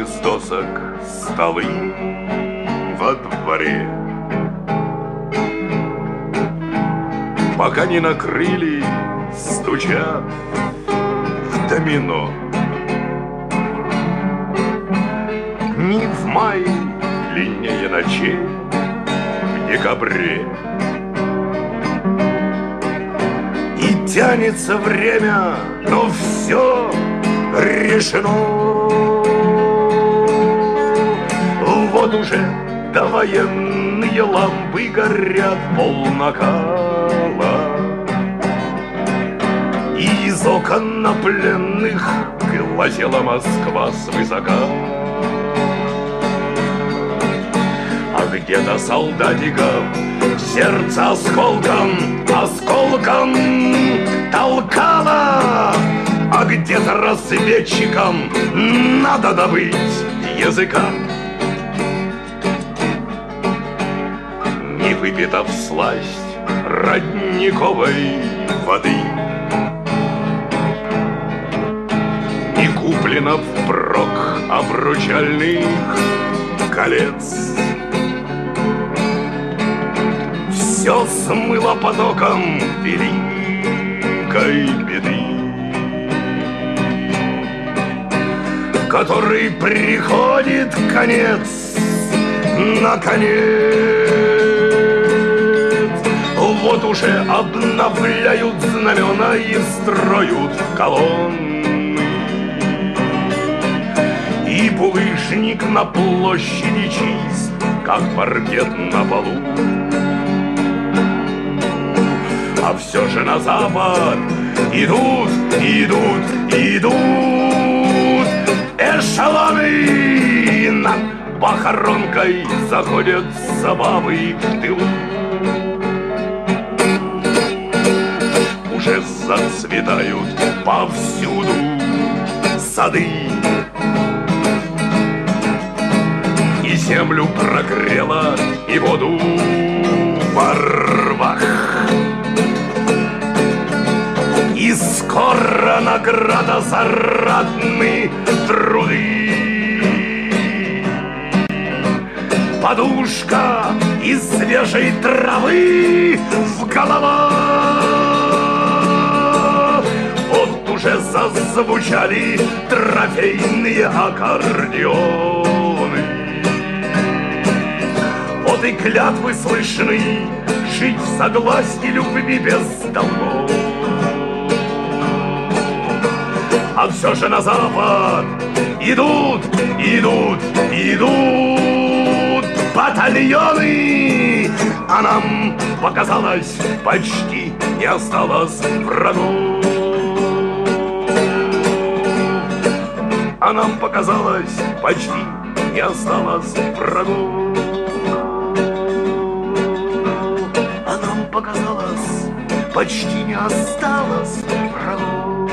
из досок столы во дворе. Пока не накрыли, стучат в домино. Ни в мае длиннее ночей в декабре. И тянется время, но все решено. Вот уже довоенные лампы горят полнакала. И из окон на пленных глазела Москва свысока. А где-то солдатиков сердце осколком толкало. А где-то разведчикам надо добыть языка. Не выпита всласть родниковой воды, не куплено впрок обручальных колец. Все смыло потоком великой беды, который приходит конец, наконец. Вот уже обновляют знамена и строят колонны, и булыжник на площади чист, как паркет на полу. А все же на запад идут эшелоны. Над похоронкой заходят забавы в тылу. Уже зацветают повсюду сады, и землю прогрела, и воду во рвах. И скоро награда за ратные труды. Подушка из свежей травы в головах. Вот уже зазвучали трофейные аккордеоны. Вот и клятвы слышны жить в согласии, любви без долгов. А все же на запад идут батальоны. А нам показалось, почти не осталось врагов. А нам показалось, почти не осталось врагов. А нам показалось, почти не осталось врагов.